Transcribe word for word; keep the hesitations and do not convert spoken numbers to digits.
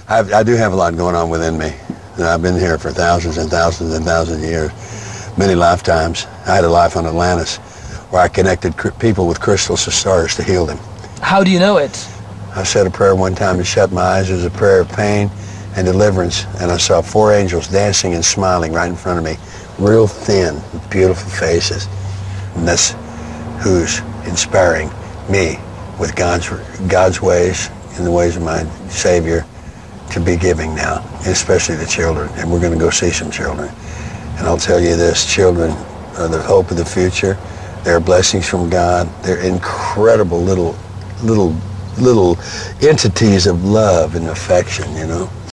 I've, I do have a lot going on within me. And I've been here for thousands and thousands and thousands of years, many lifetimes. I had a life on Atlantis where I connected cr- people with crystals of stars to heal them. How do you know it? I said a prayer one time and shut my eyes. It was a prayer of pain and deliverance, and I saw four angels dancing and smiling right in front of me, real thin, beautiful faces. And that's who's inspiring me with God's God's ways and the ways of my Savior to be giving now, especially the children. And we're going to go see some children. And I'll tell you this, children are the hope of the future. They're blessings from God. They're incredible little, little, little entities of love and affection, you know.